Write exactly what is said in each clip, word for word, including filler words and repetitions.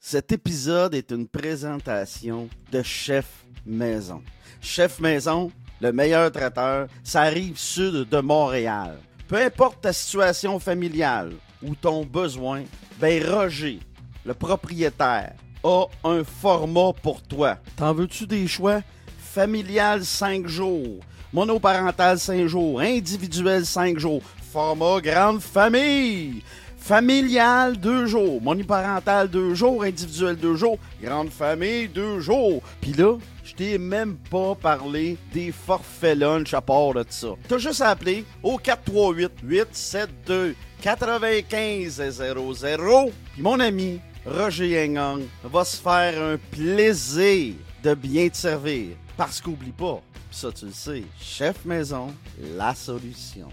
Cet épisode est une présentation de Chef Maison. Chef Maison, le meilleur traiteur, ça arrive sud de Montréal. Peu importe ta situation familiale ou ton besoin, ben Roger, le propriétaire, a un format pour toi. T'en veux-tu des choix? Familial cinq jours, monoparental cinq jours, individuel cinq jours, format grande famille. Familial, deux jours. Monoparental, deux jours. Individuel, deux jours. Grande famille, deux jours. Puis là, je t'ai même pas parlé des forfaits lunch à part de ça. T'as juste à appeler au quatre trois huit, huit sept deux, quatre cinq zéro zéro. Puis mon ami Roger Yengang va se faire un plaisir de bien te servir. Parce qu'oublie pas, pis ça tu le sais, Chef Maison, la solution.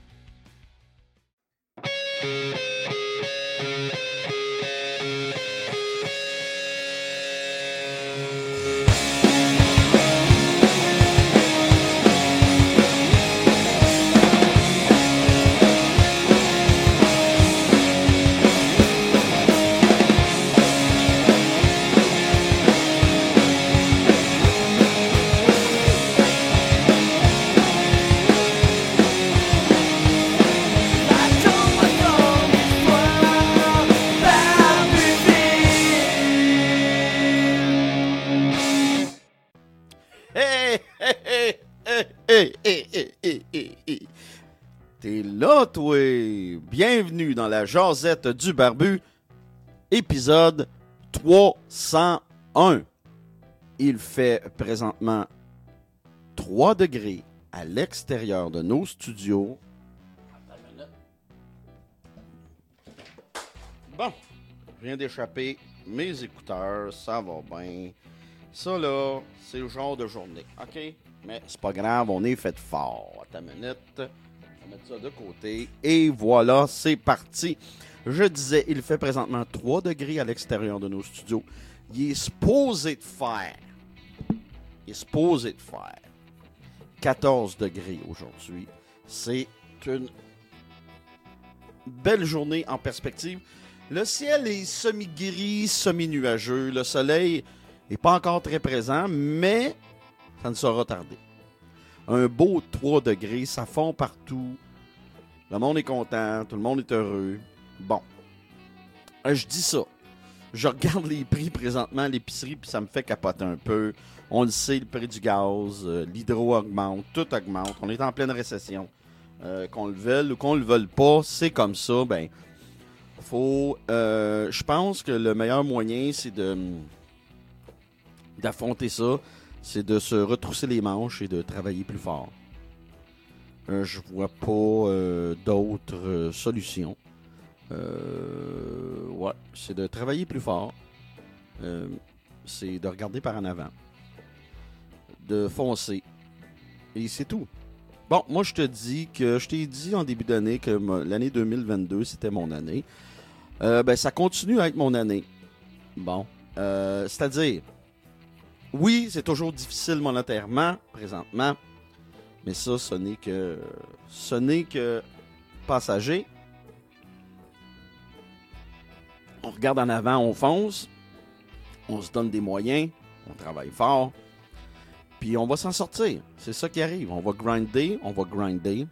Hey, hey, hey, hey, hey, hey. T'es là, toi! Bienvenue dans la jasette du barbu, épisode trois cent un. Il fait présentement trois degrés à l'extérieur de nos studios. Bon, je viens d'échapper mes écouteurs, ça va bien. Ça là, c'est le genre de journée, ok? Mais c'est pas grave, on est fait fort. Attends une minute, on va mettre ça de côté. Et voilà, c'est parti. Je disais, il fait présentement trois degrés à l'extérieur de nos studios. Il est supposé de faire, il est supposé de faire quatorze degrés aujourd'hui. C'est une belle journée en perspective. Le ciel est semi-gris, semi-nuageux. Le soleil n'est pas encore très présent, mais ça ne sera tardé. Un beau trois degrés, ça fond partout. Le monde est content, tout le monde est heureux. Bon, euh, je dis ça. Je regarde les prix présentement à l'épicerie, puis ça me fait capoter un peu. On le sait, le prix du gaz, euh, l'hydro augmente, tout augmente. On est en pleine récession. Euh, qu'on le veuille ou qu'on le veuille pas, c'est comme ça. Ben, faut. Euh, je pense que le meilleur moyen, c'est de d'affronter ça. C'est de se retrousser les manches et de travailler plus fort. Euh, je vois pas euh, d'autres euh, solutions. Euh, ouais, c'est de travailler plus fort. Euh, c'est de regarder par en avant. De foncer. Et c'est tout. Bon, moi je te dis que je t'ai dit en début d'année que ma, l'année deux mille vingt-deux c'était mon année. Euh, ben ça continue à être mon année. Bon, euh, c'est-à-dire. Oui, c'est toujours difficile monétairement, présentement, mais ça, ce n'est que, ce n'est que passager. On regarde en avant, on fonce, on se donne des moyens, on travaille fort, puis on va s'en sortir. C'est ça qui arrive. On va grinder, on va grinder,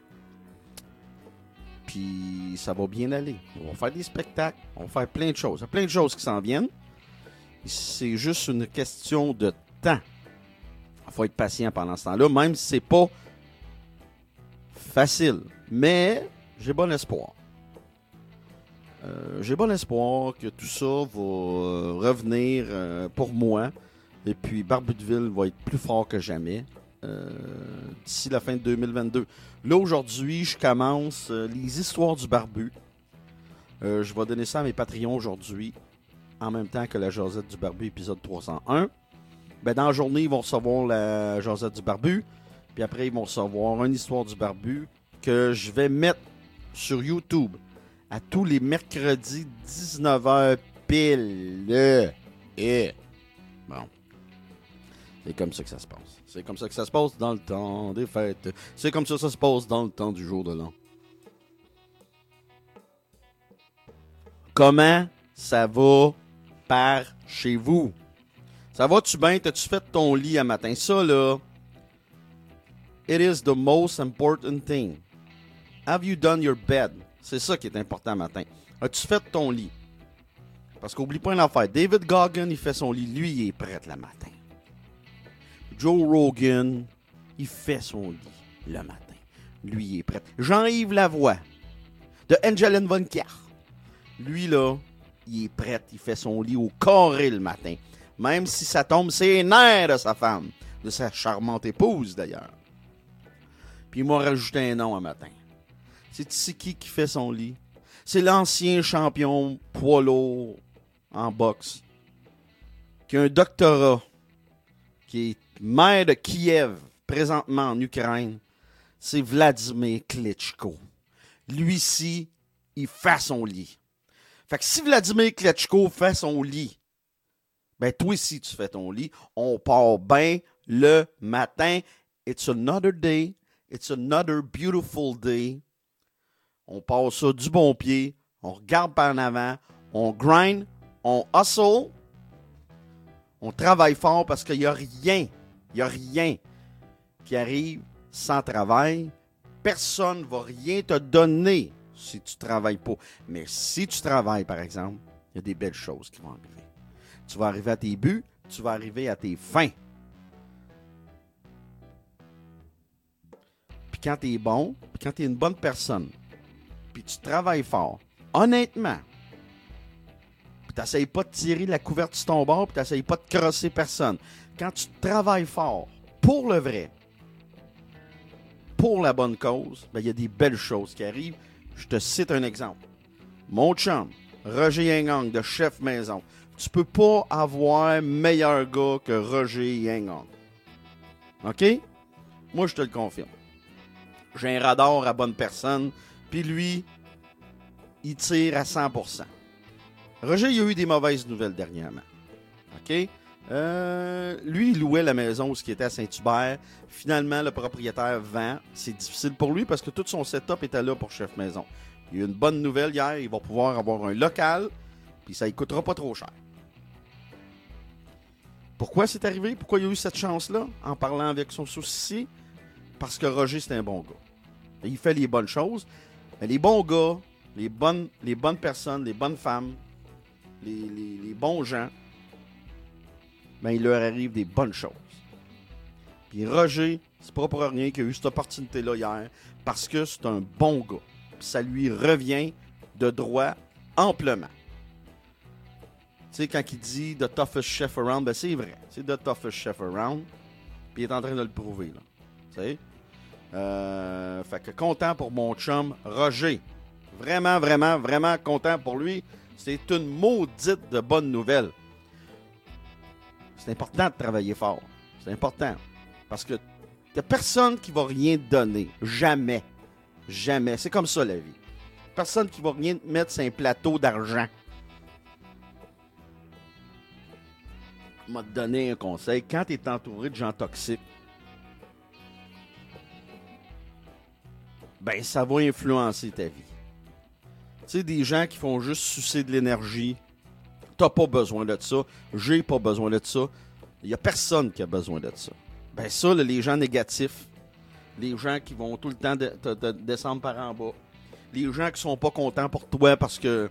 puis ça va bien aller. On va faire des spectacles, on va faire plein de choses. Il y a plein de choses qui s'en viennent. C'est juste une question de temps. Il faut être patient pendant ce temps-là, même si c'est pas facile. Mais j'ai bon espoir. Euh, j'ai bon espoir que tout ça va euh, revenir euh, pour moi. Et puis Barbu de Ville va être plus fort que jamais euh, d'ici la fin de deux mille vingt-deux. Là, aujourd'hui, je commence euh, les histoires du barbu. Euh, je vais donner ça à mes Patreons aujourd'hui, en même temps que la Jasette du Barbu, épisode trois cent un. Ben, dans la journée, ils vont recevoir la Jasette du Barbu. Puis après, ils vont recevoir une histoire du Barbu que je vais mettre sur YouTube à tous les mercredis, dix-neuf heures pile. Et bon, c'est comme ça que ça se passe. C'est comme ça que ça se passe dans le temps des fêtes. C'est comme ça que ça se passe dans le temps du jour de l'an. Comment ça va par chez vous. Ça va-tu bien? T'as-tu fait ton lit à matin? Ça, là, it is the most important thing. Have you done your bed? C'est ça qui est important matin. As-tu fait ton lit? Parce qu'oublie pas une affaire. David Goggin, il fait son lit. Lui, il est prêt le matin. Joe Rogan, il fait son lit le matin. Lui, il est prêt. Jean-Yves Lavoie, de Angelin Von Kier. Lui, là, il est prêt. Il fait son lit au carré le matin. Même si ça tombe ses nerfs de sa femme. De sa charmante épouse, d'ailleurs. Puis il m'a rajouté un nom un matin. C'est qui qui fait son lit? C'est l'ancien champion poids lourd en boxe. Qui a un doctorat. Qui est maire de Kiev, présentement en Ukraine. C'est Vladimir Klitschko. Lui-ci, il fait son lit. Fait que si Vladimir Klitschko fait son lit, ben toi aussi tu fais ton lit. On part bien le matin. It's another day. It's another beautiful day. On passe ça du bon pied. On regarde par en avant. On grind. On hustle. On travaille fort parce qu'il n'y a rien. Il n'y a rien qui arrive sans travail. Personne ne va rien te donner si tu ne travailles pas. Mais si tu travailles, par exemple, il y a des belles choses qui vont arriver. Tu vas arriver à tes buts, tu vas arriver à tes fins. Puis quand tu es bon, puis quand tu es une bonne personne, puis tu travailles fort, honnêtement, puis tu n'essayes pas de tirer la couverture sur ton bord, puis tu n'essayes pas de crosser personne. Quand tu travailles fort, pour le vrai, pour la bonne cause, ben, il y a des belles choses qui arrivent. Je te cite un exemple. Mon chum, Roger Yengang, de Chef Maison. Tu peux pas avoir meilleur gars que Roger Yengang. OK? Moi, je te le confirme. J'ai un radar à bonne personne, puis lui, il tire à cent pour cent. Roger, il a eu des mauvaises nouvelles dernièrement. OK? Euh, lui, il louait la maison où il était à Saint-Hubert. Finalement, le propriétaire vend. C'est difficile pour lui parce que tout son setup était là pour Chef Maison. Il y a eu une bonne nouvelle hier. Il va pouvoir avoir un local, puis ça ne coûtera pas trop cher. Pourquoi c'est arrivé? Pourquoi il y a eu cette chance-là? En parlant avec son saucissier? Parce que Roger, c'est un bon gars. Il fait les bonnes choses. Mais les bons gars, les bonnes, les bonnes personnes, les bonnes femmes, les, les, les bons gens, ben, il leur arrive des bonnes choses. Puis Roger, c'est pas pour rien qu'il a eu cette opportunité-là hier, parce que c'est un bon gars. Puis ça lui revient de droit amplement. Tu sais, quand il dit « the toughest chef around », ben c'est vrai. C'est « the toughest chef around ». Puis il est en train de le prouver, là. Tu sais? Euh, fait que content pour mon chum Roger. Vraiment, vraiment, vraiment content pour lui. C'est une maudite de bonne nouvelle. C'est important de travailler fort. C'est important. Parce que il n'y a personne qui va rien te donner. Jamais. Jamais. C'est comme ça, la vie. Personne qui va rien te mettre sur un plateau d'argent. Je vais te donner un conseil. Quand tu es entouré de gens toxiques, ben ça va influencer ta vie. Tu sais, des gens qui font juste sucer de l'énergie, t'as pas besoin de ça, j'ai pas besoin de ça, il y a personne qui a besoin de ça. Ben ça, là, les gens négatifs, les gens qui vont tout le temps de, de, de descendre par en bas, les gens qui sont pas contents pour toi parce que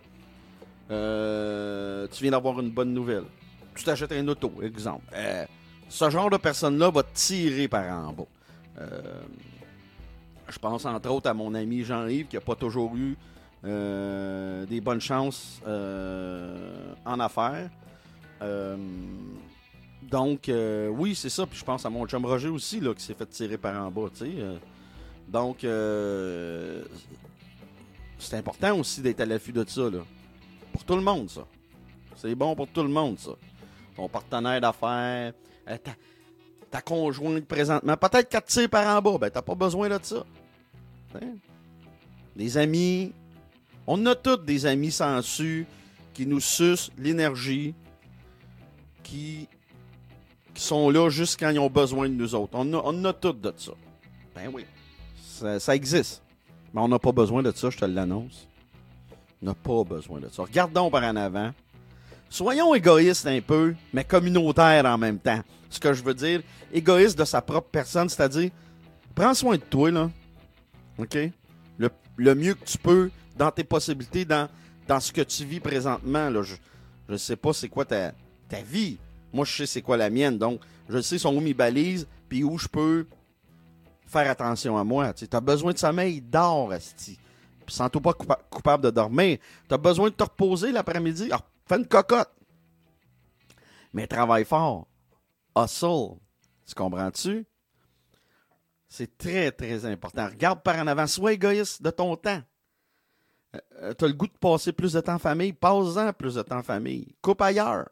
euh, tu viens d'avoir une bonne nouvelle. Tu t'achètes un auto, exemple. Euh, ce genre de personne-là va te tirer par en bas. Euh, je pense entre autres à mon ami Jean-Yves qui n'a pas toujours eu euh, des bonnes chances euh, en affaires. Euh, donc, euh, oui, c'est ça. Puis je pense à mon chum Roger aussi là, qui s'est fait tirer par en bas. Tu sais. Euh, donc, euh, c'est important aussi d'être à l'affût de ça. Là. Pour tout le monde, ça. C'est bon pour tout le monde, ça. Ton partenaire d'affaires, euh, ta, ta conjointe présentement, peut-être qu'elle te tire par en bas, ben t'as pas besoin de ça. Hein? Des amis, on a tous des amis sensus qui nous sucent l'énergie, qui, qui sont là juste quand ils ont besoin de nous autres. On a, on a tous de ça. Ben oui, ça, ça existe. Mais on n'a pas besoin de ça, je te l'annonce. On n'a pas besoin de ça. Regarde donc par en avant. Soyons égoïstes un peu, mais communautaires en même temps. Ce que je veux dire, égoïste de sa propre personne, c'est-à-dire, prends soin de toi, là. OK? Le, le mieux que tu peux, dans tes possibilités, dans, dans ce que tu vis présentement, là. Je ne sais pas c'est quoi ta, ta vie. Moi, je sais c'est quoi la mienne. Donc, je sais sont où mes balises, puis où je peux faire attention à moi. Tu as besoin de sommeil, dors, asti. Puis sens-toi pas coupa- coupable de dormir. Tu as besoin de te reposer l'après-midi, alors fais une cocotte. Mais travaille fort. Hustle. Tu comprends-tu? C'est très, très important. Regarde par en avant. Sois égoïste de ton temps. Euh, tu as le goût de passer plus de temps en famille. Passe-en plus de temps en famille. Coupe ailleurs.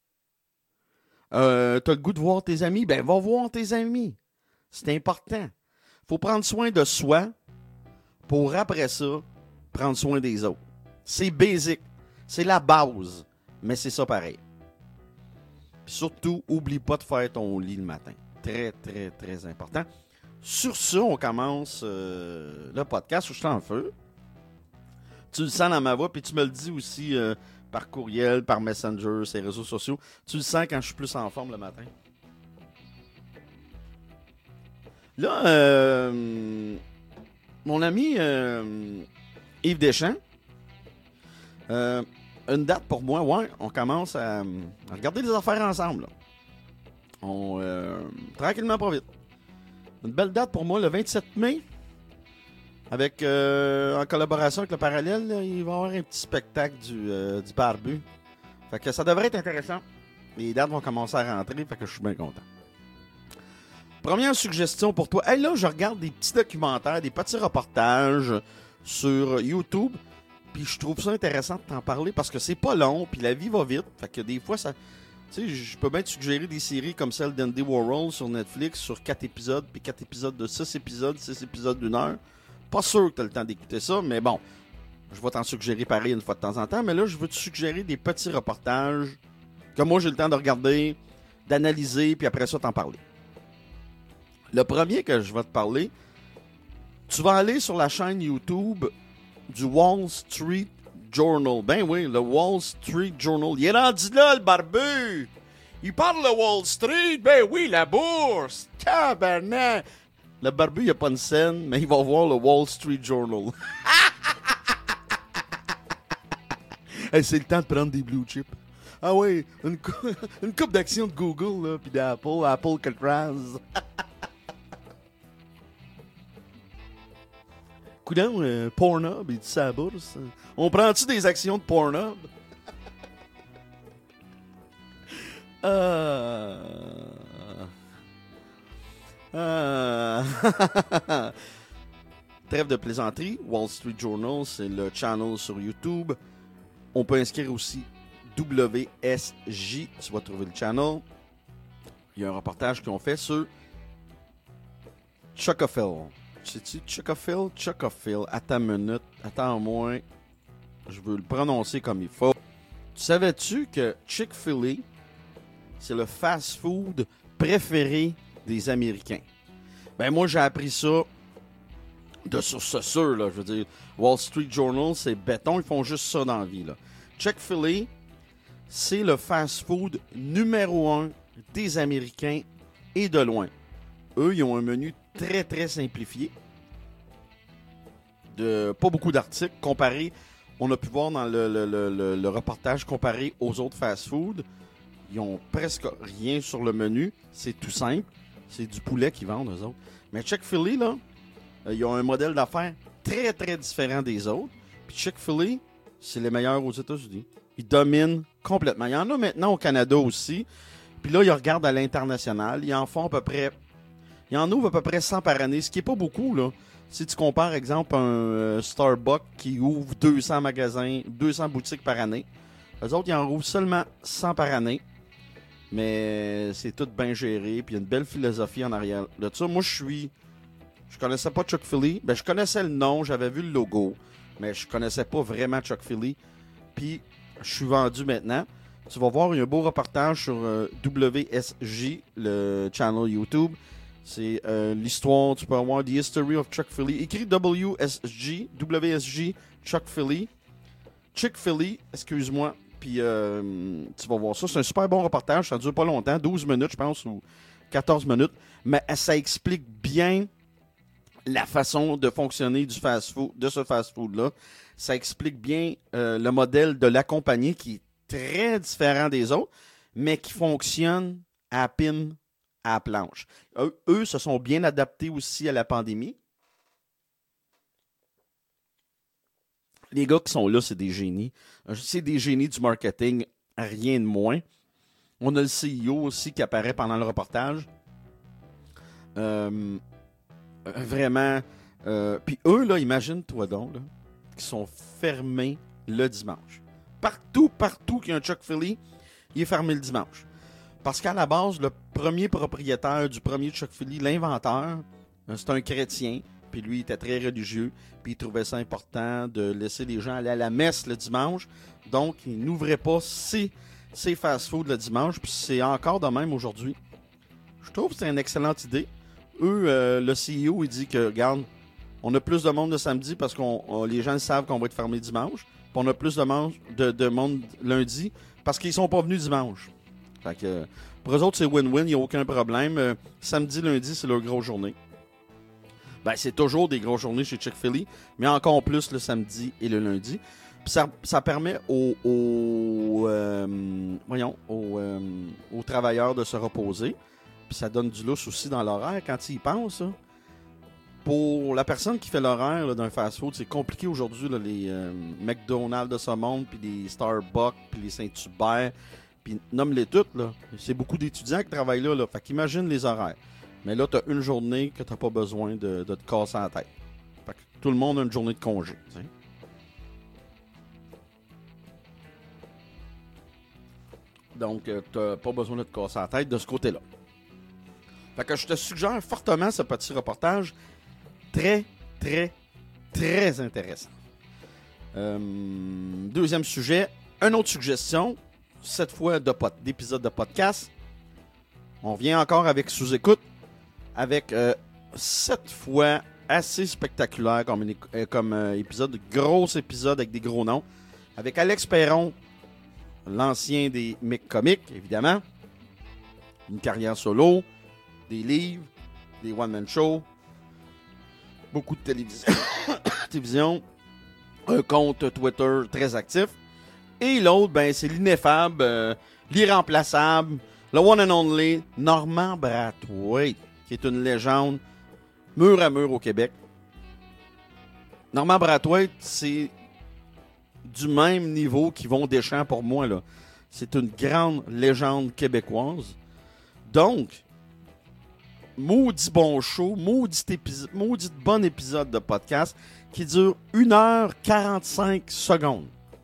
Euh, tu as le goût de voir tes amis. Ben, va voir tes amis. C'est important. Faut prendre soin de soi pour, après ça, prendre soin des autres. C'est basic. C'est la base. Mais c'est ça pareil. Puis surtout, oublie pas de faire ton lit le matin. Très, très, très important. Sur ça, on commence euh, le podcast où je suis en feu. Tu le sens dans ma voix, puis tu me le dis aussi euh, par courriel, par Messenger, ces réseaux sociaux. Tu le sens quand je suis plus en forme le matin. Là, euh, mon ami euh, Yves Deschamps, euh, une date pour moi, ouais, on commence à, à regarder les affaires ensemble. Là. On, euh, tranquillement, pas vite. Une belle date pour moi, le vingt-sept mai, avec euh, en collaboration avec le Parallèle, là, il va y avoir un petit spectacle du, euh, du Barbu. Fait que ça devrait être intéressant. Les dates vont commencer à rentrer, fait que je suis bien content. Première suggestion pour toi. Hey, là, je regarde des petits documentaires, des petits reportages sur YouTube. Puis je trouve ça intéressant de t'en parler parce que c'est pas long, puis la vie va vite. Fait que des fois, ça, tu sais, je peux bien te suggérer des séries comme celle d'Andy Warhol sur Netflix, sur quatre épisodes, puis quatre épisodes de six épisodes, six épisodes d'une heure. Pas sûr que tu as le temps d'écouter ça, mais bon, je vais t'en suggérer pareil une fois de temps en temps. Mais là, je veux te suggérer des petits reportages que moi, j'ai le temps de regarder, d'analyser, puis après ça, t'en parler. Le premier que je vais te parler, tu vas aller sur la chaîne YouTube du Wall Street Journal. Ben oui, le Wall Street Journal. Il est rendu là, le barbu! Il parle de Wall Street! Ben oui, la bourse! Tabarnak! Le barbu, il a pas une scène, mais il va voir le Wall Street Journal. Hey, c'est le temps de prendre des blue chips. Ah oui, une, cou- une coupe d'actions de Google, là, puis d'Apple, Apple Caltraz. Coudon, euh, Pornhub, il dit ça à la bourse. On prend-tu des actions de Pornhub? euh... euh... Trêve de plaisanterie. Wall Street Journal, c'est le channel sur YouTube. On peut inscrire aussi W S J. Tu vas trouver le channel. Il y a un reportage qu'ils ont fait sur Chocophil. C'est-tu Chocophil? Chocophil. Attends une minute. Attends-moi. Je veux le prononcer comme il faut. Tu savais-tu que Chick-fil-A, c'est le fast-food préféré des Américains? Ben moi, j'ai appris ça de source sûre, là. Je veux dire, Wall Street Journal, c'est béton. Ils font juste ça dans la vie, là. Chick-fil-A, c'est le fast-food numéro un des Américains et de loin. Eux, ils ont un menu très, très simplifié. De, pas beaucoup d'articles comparé. On a pu voir dans le, le, le, le, le reportage comparé aux autres fast-food. Ils ont presque rien sur le menu. C'est tout simple. C'est du poulet qu'ils vendent, eux autres. Mais Chick-fil-A, là, ils ont un modèle d'affaires très, très différent des autres. Puis Chick-fil-A, c'est les meilleurs aux États-Unis. Ils dominent complètement. Il y en a maintenant au Canada aussi. Puis là, ils regardent à l'international. Ils en font à peu près... Ils en ouvrent à peu près cent par année, ce qui n'est pas beaucoup, là. Si tu compares, exemple, un euh, Starbucks qui ouvre deux cents magasins, deux cents boutiques par année, eux autres, ils en ouvrent seulement cent par année. Mais c'est tout bien géré, puis il y a une belle philosophie en arrière de ça. Moi, je suis... Je connaissais pas Chick-fil-A. Ben, je connaissais le nom, j'avais vu le logo, mais je connaissais pas vraiment Chick-fil-A. Puis, je suis vendu maintenant. Tu vas voir, il y a un beau reportage sur euh, W S J, le channel YouTube. C'est euh, l'histoire, tu peux avoir The History of Chick-fil-A. Écrit W S J, W S J, Chick-fil-A. Chick-fil-A, excuse-moi, puis euh, tu vas voir ça. C'est un super bon reportage, ça dure pas longtemps, douze minutes, je pense, ou quatorze minutes, mais ça explique bien la façon de fonctionner du fast-food, de ce fast-food-là. Ça explique bien euh, le modèle de la compagnie qui est très différent des autres, mais qui fonctionne à pine, à la planche. Eux, eux se sont bien adaptés aussi à la pandémie. Les gars qui sont là, c'est des génies. C'est des génies du marketing, rien de moins. On a le C E O aussi qui apparaît pendant le reportage. Euh, vraiment. Euh, Puis eux, là, imagine-toi donc, là, qui sont fermés le dimanche. Partout, partout qu'il y a un Chick-fil-A, il est fermé le dimanche. Parce qu'à la base, le premier propriétaire du premier Chick-fil-A, l'inventeur, c'est un chrétien. Puis lui, il était très religieux. Puis il trouvait ça important de laisser les gens aller à la messe le dimanche. Donc, il n'ouvrait pas ses, ses fast-food le dimanche. Puis c'est encore de même aujourd'hui. Je trouve que c'est une excellente idée. Eux, euh, le C E O, il dit que, regarde, on a plus de monde le samedi parce que les gens savent qu'on va être fermé dimanche. Puis on a plus de, man- de, de monde lundi parce qu'ils sont pas venus dimanche. Fait que, pour eux autres, c'est win-win, il n'y a aucun problème. Euh, samedi, lundi, c'est leur grosse journée. Ben, c'est toujours des grosses journées chez Chick-fil-A, mais encore plus le samedi et le lundi. Puis ça, ça permet aux, aux, euh, voyons, aux, euh, aux travailleurs de se reposer. Puis ça donne du lousse aussi dans l'horaire quand ils y pensent. Hein. Pour la personne qui fait l'horaire là, d'un fast-food, c'est compliqué aujourd'hui, là, les euh, McDonald's de ce monde, puis les Starbucks, puis les Saint-Hubert, puis nomme-les toutes. Là. C'est beaucoup d'étudiants qui travaillent là. là. Fait qu'imagine les horaires. Mais là, tu as une journée que tu n'as pas besoin de, de te casser la tête. Fait que tout le monde a une journée de congé. T'sais. Donc, euh, tu n'as pas besoin de te casser la tête de ce côté-là. Fait que je te suggère fortement ce petit reportage. Très, très, très intéressant. Euh, deuxième sujet, une autre suggestion, cette fois de pod, d'épisode de podcast. On revient encore avec sous-écoute. Avec euh, cette fois assez spectaculaire comme, une, euh, comme euh, épisode, gros épisode avec des gros noms. Avec Alex Perron, l'ancien des Mick Comics, évidemment. Une carrière solo, des livres, des one-man shows, beaucoup de télévision, télévision un compte Twitter très actif. Et l'autre, ben, c'est l'ineffable, euh, l'irremplaçable, le one and only, Normand Brathwaite, qui est une légende mur à mur au Québec. Normand Brathwaite, c'est du même niveau qu'Yvon Deschamps pour moi, là. C'est une grande légende québécoise. Donc, maudit bon show, maudit, épisode, maudit bon épisode de podcast qui dure une heure quarante-cinq secondes.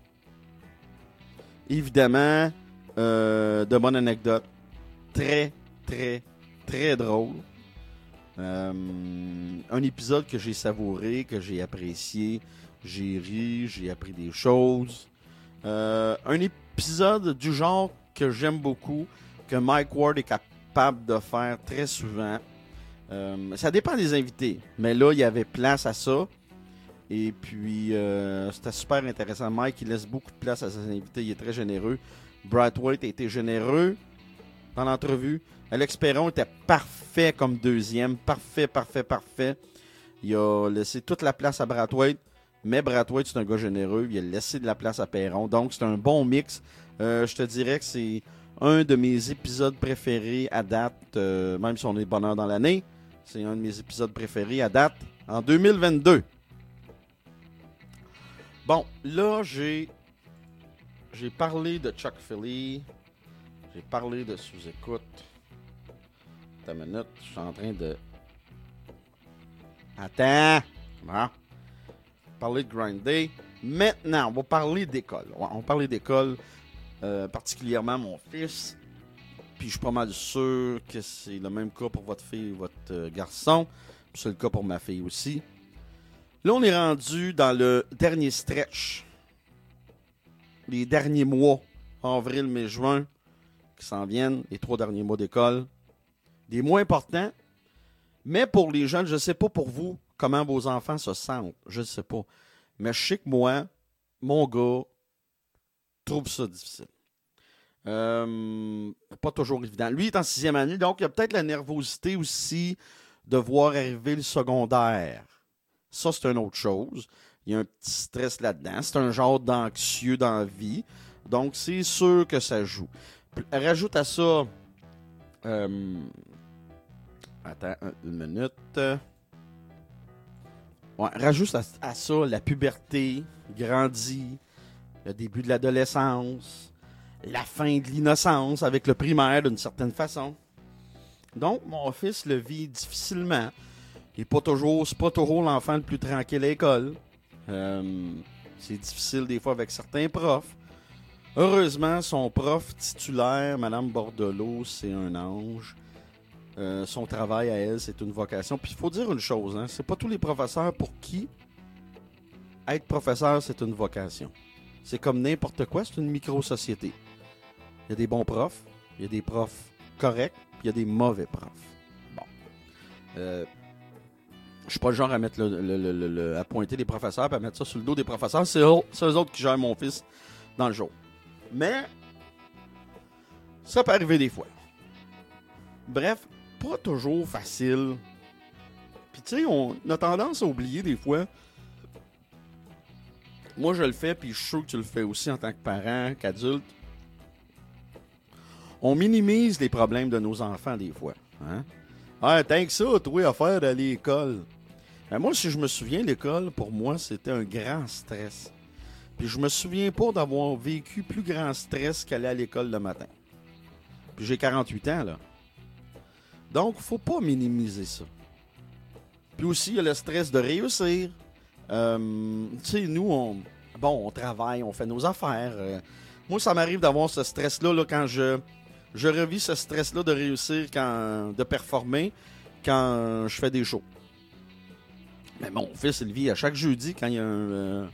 Évidemment, euh, de bonnes anecdotes. Très, très, très drôle. Euh, un épisode que j'ai savouré, que j'ai apprécié. J'ai ri, j'ai appris des choses. Euh, un épisode du genre que j'aime beaucoup, que Mike Ward est capable de faire très souvent. Euh, ça dépend des invités, mais là, il y avait place à ça. Et puis, euh, c'était super intéressant. Mike, il laisse beaucoup de place à ses invités. Il est très généreux. Brathwaite a été généreux dans l'entrevue. Alex Perron était parfait comme deuxième. Parfait, parfait, parfait. Il a laissé toute la place à Brathwaite. Mais Brathwaite, c'est un gars généreux. Il a laissé de la place à Perron. Donc, c'est un bon mix. Euh, je te dirais que c'est un de mes épisodes préférés à date. Euh, même si on est bonheur dans l'année. C'est un de mes épisodes préférés à date en deux mille vingt-deux. Bon, là, j'ai j'ai parlé de Chick-fil-A. J'ai parlé de sous-écoute. Attends une minute, je suis en train de... Attends! Bon. Parler de Grind Day. Maintenant, on va parler d'école. On va parler d'école, euh, particulièrement mon fils. Puis je suis pas mal sûr que c'est le même cas pour votre fille et votre euh, garçon. Puis c'est le cas pour ma fille aussi. Là, on est rendu dans le dernier stretch. Les derniers mois, avril, mai, juin, qui s'en viennent, les trois derniers mois d'école. Des mois importants. Mais pour les jeunes, je ne sais pas pour vous comment vos enfants se sentent. Je ne sais pas. Mais je sais que moi, mon gars, trouve ça difficile. Euh, pas toujours évident. Lui est en sixième année, donc il y a peut-être la nervosité aussi de voir arriver le secondaire. Ça, c'est une autre chose. Il y a un petit stress là-dedans. C'est un genre d'anxieux dans la vie. Donc, c'est sûr que ça joue. Rajoute à ça... Euh, attends une minute. Ouais, rajoute à, à ça la puberté, grandit, le début de l'adolescence, la fin de l'innocence avec le primaire d'une certaine façon. Donc, mon fils le vit difficilement. Il n'est pas toujours, c'est pas toujours l'enfant le plus tranquille à l'école. Euh, c'est difficile des fois avec certains profs. Heureusement, son prof titulaire, Mme Bordelot, c'est un ange. Euh, son travail à elle, c'est une vocation. Puis il faut dire une chose, hein, c'est pas tous les professeurs pour qui être professeur, c'est une vocation. C'est comme n'importe quoi, c'est une micro-société. Il y a des bons profs, il y a des profs corrects, puis il y a des mauvais profs. Bon. Euh, je suis pas le genre à mettre le, le, le, le, le à pointer les professeurs et à mettre ça sur le dos des professeurs. C'est eux, c'est eux autres qui gèrent mon fils dans le jour. Mais ça peut arriver des fois. Bref, pas toujours facile. Puis tu sais, on a tendance à oublier des fois. Moi, je le fais, puis je suis sûr que tu le fais aussi en tant que parent, qu'adulte. On minimise les problèmes de nos enfants des fois. Hein? Ah, tant que ça, toi, à faire à l'école. Ben, moi, si je me souviens, l'école, pour moi, c'était un grand stress. Puis je me souviens pas d'avoir vécu plus grand stress qu'aller à l'école le matin. Puis j'ai quarante-huit ans, là. Donc, faut pas minimiser ça. Puis aussi, il y a le stress de réussir. Euh, tu sais, nous, on, bon, on travaille, on fait nos affaires. Euh, moi, ça m'arrive d'avoir ce stress-là là, quand je, je revis ce stress-là de réussir, quand, de performer, quand je fais des shows. Mais mon fils, il vit à chaque jeudi quand il y a un... Euh,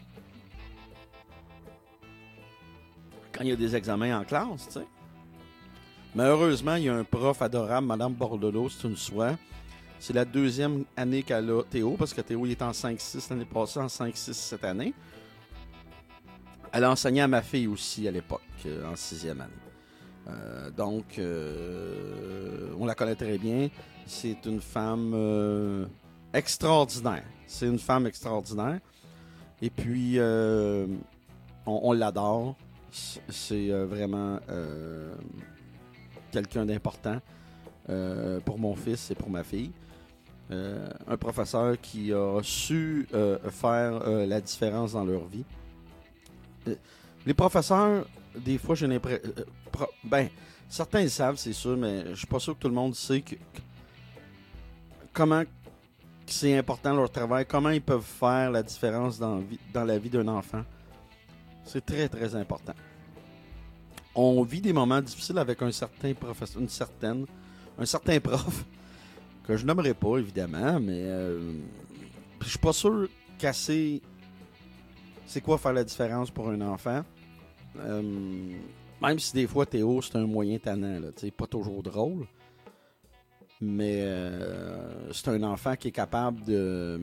quand il y a des examens en classe, tu sais. Mais heureusement, il y a un prof adorable, Mme Bordelot, c'est une soie. C'est la deuxième année qu'elle a Théo, parce que Théo il est en cinq six l'année passée, en cinq six cette année. Elle a enseigné à ma fille aussi à l'époque, euh, en sixième année. Euh, donc, euh, on la connaît très bien. C'est une femme euh, extraordinaire. C'est une femme extraordinaire. Et puis, euh, on, on l'adore. C'est euh, vraiment euh, quelqu'un d'important euh, pour mon fils et pour ma fille. Euh, un professeur qui a su euh, faire euh, la différence dans leur vie. Euh, les professeurs, des fois, j'ai l'impression... Euh, pro- ben, certains le savent, c'est sûr, mais je suis pas sûr que tout le monde sait que, que, comment c'est important leur travail, comment ils peuvent faire la différence dans, dans la vie d'un enfant. C'est très, très important. On vit des moments difficiles avec un certain professeur, une certaine, un certain prof, que je nommerai pas, évidemment, mais euh, je suis pas sûr qu'assez c'est quoi faire la différence pour un enfant. Euh, même si des fois, Théo, c'est un moyen tannant, là, pas toujours drôle, mais euh, c'est un enfant qui est capable de...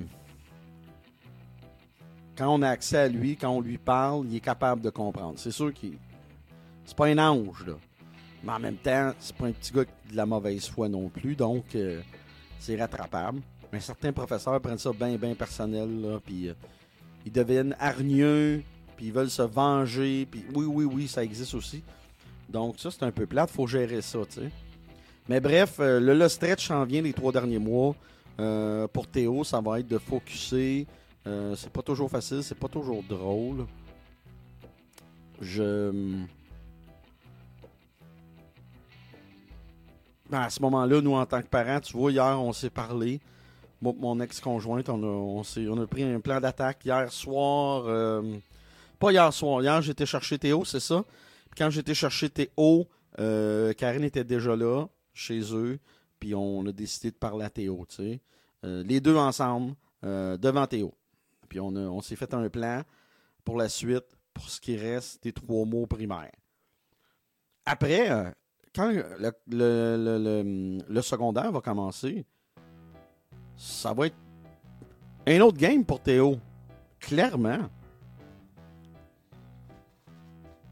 Quand on a accès à lui, quand on lui parle, il est capable de comprendre. C'est sûr qu'il c'est pas un ange, là. Mais en même temps, c'est pas un petit gars de la mauvaise foi non plus, donc euh, c'est rattrapable. Mais certains professeurs prennent ça bien, bien personnel, là, puis euh, ils deviennent hargneux, puis ils veulent se venger, puis oui, oui, oui, ça existe aussi. Donc ça, c'est un peu plate, faut gérer ça, tu sais. Mais bref, euh, le, le stretch s'en vient les trois derniers mois. Euh, pour Théo, ça va être de focusser. Euh, c'est pas toujours facile, c'est pas toujours drôle. Je... À ce moment-là, nous, en tant que parents, tu vois, hier, on s'est parlé. Moi, mon ex-conjointe, on a, on, s'est, on a pris un plan d'attaque hier soir. Euh, pas hier soir. Hier, j'étais chercher Théo, c'est ça. Puis quand j'étais chercher Théo, euh, Karine était déjà là, chez eux. Puis on a décidé de parler à Théo, tu sais. Euh, les deux ensemble, euh, devant Théo. Puis on, a, on s'est fait un plan pour la suite, pour ce qui reste des trois mots primaires. Après... Euh, Quand le, le, le, le, le secondaire va commencer, ça va être un autre game pour Théo. Clairement.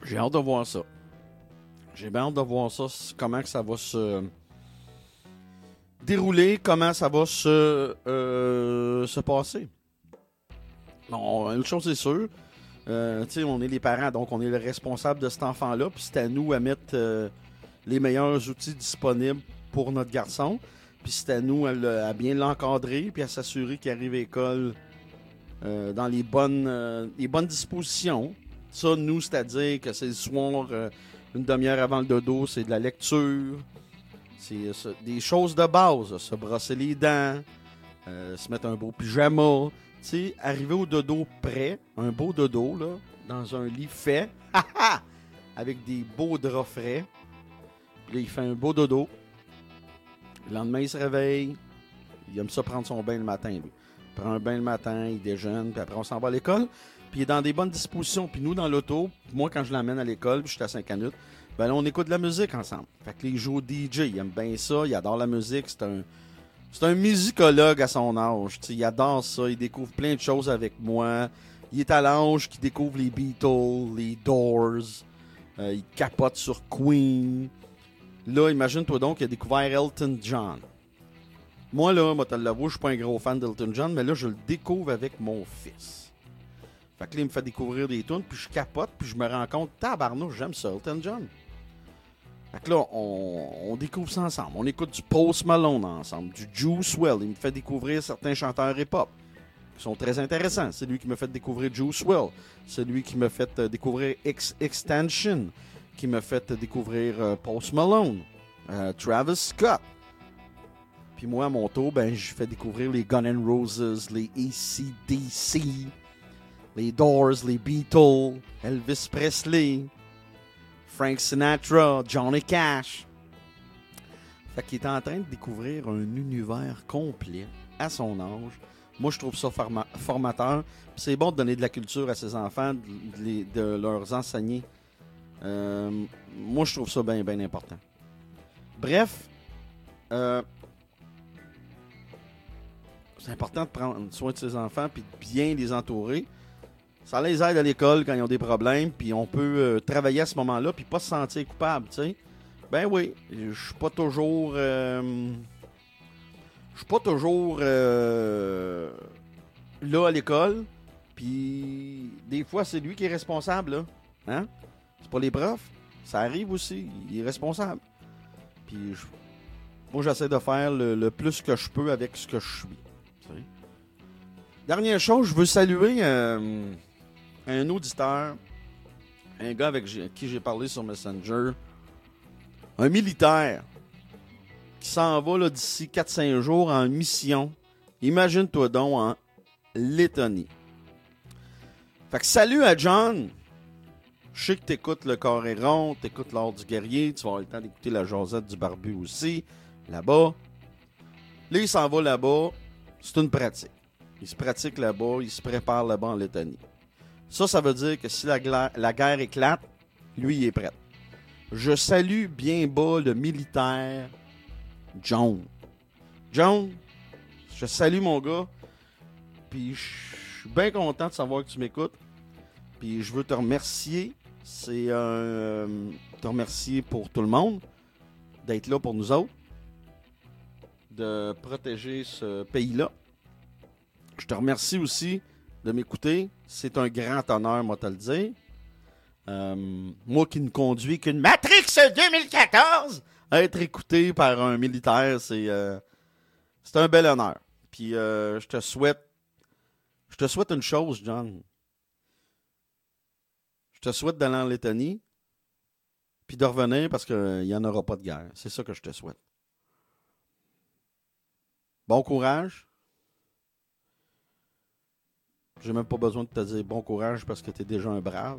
J'ai hâte de voir ça. J'ai bien hâte de voir ça, comment que ça va se dérouler, comment ça va se, euh, se passer. Bon, une chose est sûre, euh, tu sais, on est les parents, donc on est le responsable de cet enfant-là, puis c'est à nous à mettre euh, les meilleurs outils disponibles pour notre garçon, puis c'est à nous à, le, à bien l'encadrer, puis à s'assurer qu'il arrive à l'école euh, dans les bonnes, euh, les bonnes dispositions. Ça, nous, c'est-à-dire que c'est le soir, euh, une demi-heure avant le dodo, c'est de la lecture, c'est, c'est des choses de base, se brosser les dents, euh, se mettre un beau pyjama. Tu sais, arriver au dodo prêt, un beau dodo, là, dans un lit fait, avec des beaux draps frais. Puis là, il fait un beau dodo. Le lendemain, il se réveille. Il aime ça prendre son bain le matin, lui. Il prend un bain le matin, il déjeune, puis après, on s'en va à l'école. Puis il est dans des bonnes dispositions. Puis nous, dans l'auto, moi, quand je l'emmène à l'école, puis je suis à Saint-Canute, ben là, on écoute de la musique ensemble. Fait que les joue au D J, il aime bien ça, il adore la musique, c'est un... C'est un musicologue à son âge. T'sais, il adore ça. Il découvre plein de choses avec moi. Il est à l'âge qu'il découvre les Beatles, les Doors. Euh, il capote sur Queen. Là, imagine-toi donc qu'il a découvert Elton John. Moi, là, moi, te l'avoue, je suis pas un gros fan d'Elton John, mais là, je le découvre avec mon fils. Fait que là, il me fait découvrir des tunes, puis je capote, puis je me rends compte, tabarnouche, j'aime ça, Elton John. Fait que là, on, on découvre ça ensemble. On écoute du Post Malone ensemble, du Juice world. Il me fait découvrir certains chanteurs hip-hop qui sont très intéressants. C'est lui qui m'a fait découvrir Juice world. C'est lui qui m'a fait euh, découvrir X- Extension, qui m'a fait euh, découvrir euh, Post Malone, euh, Travis Scott. Puis moi, à mon tour, ben, je fais découvrir les Guns N' Roses, les A C D C, les Doors, les Beatles, Elvis Presley, Frank Sinatra, Johnny Cash. Fait qu'il est en train de découvrir un univers complet à son âge. Moi, je trouve ça forma- formateur. Puis c'est bon de donner de la culture à ses enfants, de, de, de leur enseigner. Euh, moi, je trouve ça bien, bien important. Bref, euh, c'est important de prendre soin de ses enfants puis de bien les entourer. Ça les aide à l'école quand ils ont des problèmes, puis on peut euh, travailler à ce moment-là, puis pas se sentir coupable, tu sais. Ben oui, je suis pas toujours... Euh, je suis pas toujours euh, là à l'école, puis des fois, c'est lui qui est responsable, là. Hein? C'est pas les profs. Ça arrive aussi, il est responsable. Puis je, moi, j'essaie de faire le, le plus que je peux avec ce que je suis. T'sais. Dernière chose, je veux saluer... Euh, un auditeur, un gars avec qui j'ai parlé sur Messenger, un militaire qui s'en va là, d'ici quatre cinq jours en mission. Imagine-toi donc en Lettonie. Fait que salut à John. Je sais que t'écoutes le Corps et Rond, t'écoutes l'Art du Guerrier, tu vas avoir le temps d'écouter la Josette du Barbu aussi, là-bas. Là, il s'en va là-bas. C'est une pratique. Il se pratique là-bas, il se prépare là-bas en Lettonie. Ça, ça veut dire que si la, gla- la guerre éclate, lui, il est prêt. Je salue bien bas le militaire John. John, je salue mon gars. Puis je suis bien content de savoir que tu m'écoutes. Puis je veux te remercier. C'est un... Euh, te remercier pour tout le monde. D'être là pour nous autres. De protéger ce pays-là. Je te remercie aussi de m'écouter. C'est un grand honneur, moi, te le dire. Euh, moi qui ne conduis qu'une Matrix deux mille quatorze, être écouté par un militaire, c'est, euh, c'est un bel honneur. Puis euh, je te souhaite je te souhaite une chose, John. Je te souhaite d'aller en Lettonie, puis de revenir parce qu'il n'y en aura pas de guerre. C'est ça que je te souhaite. Bon courage. J'ai même pas besoin de te dire bon courage parce que tu es déjà un brave.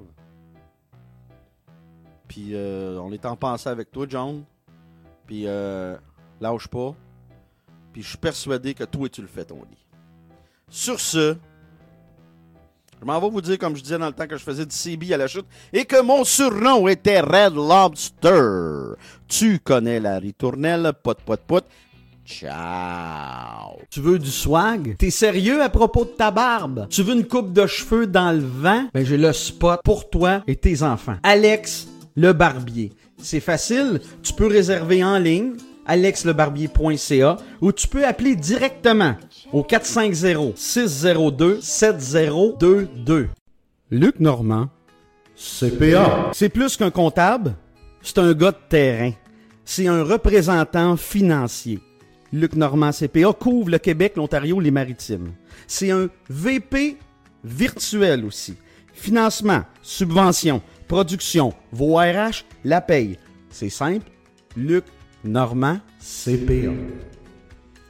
Puis euh, on est en pensée avec toi, John. Puis euh, lâche pas. Puis je suis persuadé que toi, tu le fais, ton lit. Sur ce, je m'en vais vous dire, comme je disais dans le temps que je faisais du C B à la chute, et que mon surnom était Red Lobster. Tu connais la ritournelle, pot, pot, pot. Ciao! Tu veux du swag? T'es sérieux à propos de ta barbe? Tu veux une coupe de cheveux dans le vent? Ben j'ai le spot pour toi et tes enfants. Alex le Barbier. C'est facile, tu peux réserver en ligne, alex le barbier point c a, ou tu peux appeler directement au quatre cinq zéro, six zéro deux, sept zéro deux deux. Luc Normand, C P A. C'est plus qu'un comptable, c'est un gars de terrain. C'est un représentant financier. Luc Normand C P A couvre le Québec, l'Ontario, les Maritimes. C'est un V P virtuel aussi. Financement, subvention, production, vos R H, la paye. C'est simple, Luc Normand C P A.